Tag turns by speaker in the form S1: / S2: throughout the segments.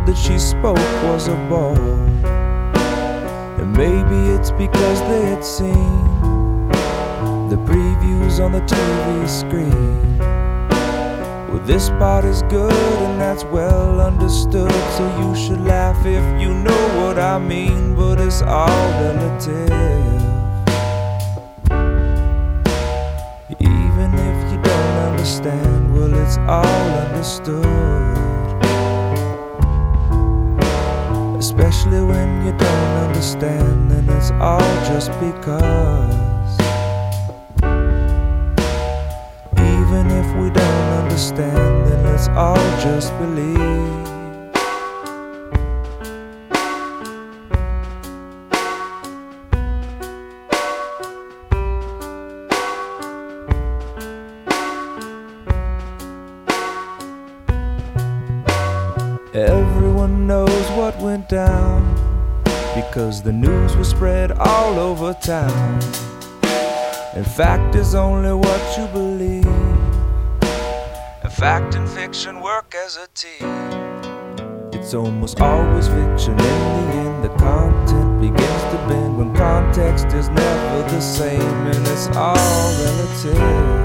S1: word that she spoke was a ball. And maybe it's because they had seen the previews on the TV screen. Well, this part is good and that's well understood, so you should laugh if you know what I mean, but it's all relative. Even if you don't understand, well, it's all understood. Especially when you don't understand, then it's all just because. Even if we don't understand, then let's all just believe. Everyone knows what went down, because the news was spread all over town. And fact is only what you believe, and fact and fiction work as a team. It's almost always fiction. In the end, the content begins to bend when context is never the same, and it's all relative.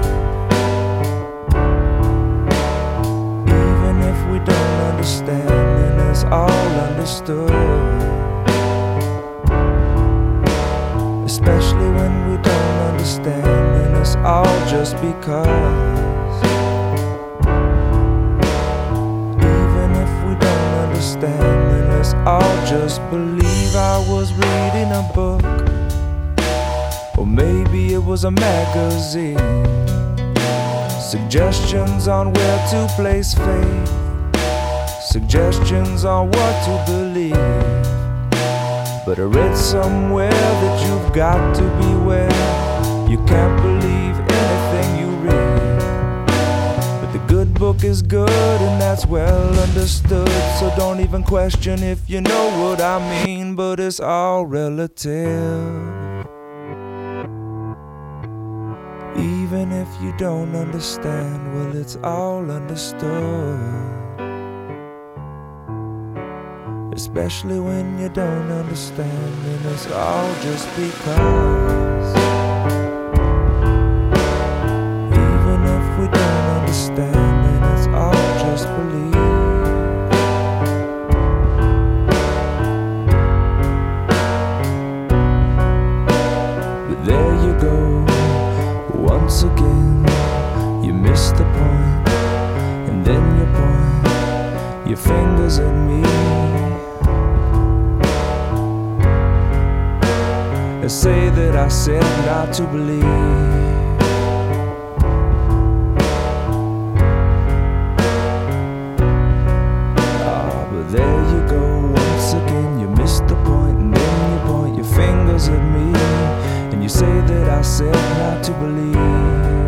S1: Even if we don't understand, then it's all understood. Especially when we don't understand, then it's all just because. Even if we don't understand, then let's all just believe. I was reading a book, or maybe it was a magazine, suggestions on where to place faith, suggestions on what to believe. But I read somewhere that you've got to beware. You can't believe anything you read. But the good book is good and that's well understood, so don't even question if you know what I mean, but it's all relative. Even if you don't understand, well, it's all understood. Especially when you don't understand, and it's all just because. Even if we don't understand, then it's all just belief. But there you go, once again, you missed the point, and then you point your fingers at me. Say that I said not to believe. But there you go, once again, you missed the point, and then you point your fingers at me, and you say that I said not to believe.